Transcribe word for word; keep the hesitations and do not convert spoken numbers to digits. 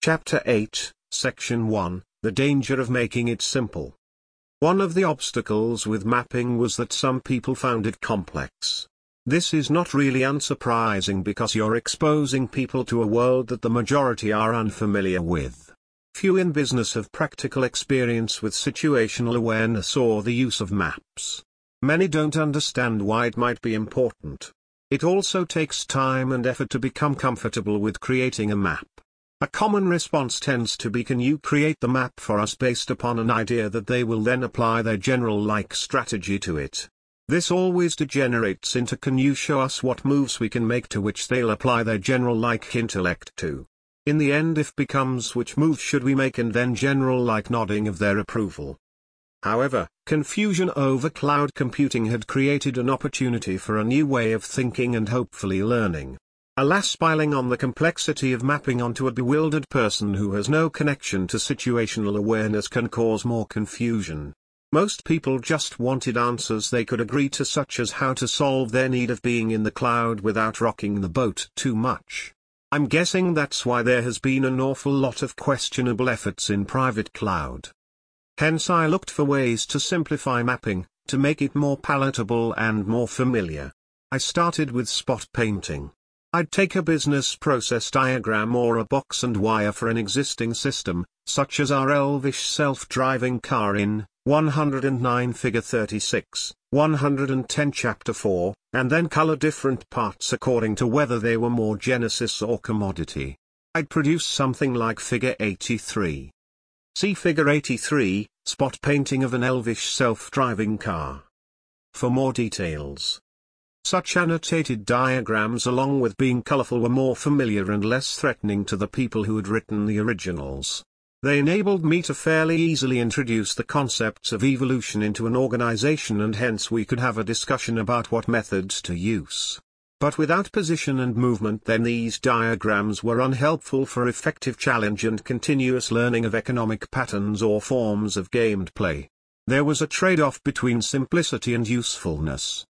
Chapter eight, Section one, The Danger of Making It Simple. One of the obstacles with mapping was that some people found it complex. This is not really unsurprising because you're exposing people to a world that the majority are unfamiliar with. Few in business have practical experience with situational awareness or the use of maps. Many don't understand why it might be important. It also takes time and effort to become comfortable with creating a map. A common response tends to be, can you create the map for us, based upon an idea that they will then apply their general-like strategy to it. This always degenerates into, can you show us what moves we can make, to which they'll apply their general-like intellect to. In the end it becomes, which moves should we make, and then general-like nodding of their approval. However, confusion over cloud computing had created an opportunity for a new way of thinking and hopefully learning. Alas, piling on the complexity of mapping onto a bewildered person who has no connection to situational awareness can cause more confusion. Most people just wanted answers they could agree to, such as how to solve their need of being in the cloud without rocking the boat too much. I'm guessing that's why there has been an awful lot of questionable efforts in private cloud. Hence I looked for ways to simplify mapping, to make it more palatable and more familiar. I started with spot painting. I'd take a business process diagram or a box and wire for an existing system, such as our Elvish self-driving car in one hundred nine Figure thirty-six, one hundred ten Chapter four, and then color different parts according to whether they were more Genesis or commodity. I'd produce something like Figure eighty-three. See Figure eighty-three, spot painting of an Elvish self-driving car. For more details. Such annotated diagrams, along with being colorful, were more familiar and less threatening to the people who had written the originals. They enabled me to fairly easily introduce the concepts of evolution into an organization, and hence we could have a discussion about what methods to use. But without position and movement, then these diagrams were unhelpful for effective challenge and continuous learning of economic patterns or forms of gameplay. There was a trade-off between simplicity and usefulness.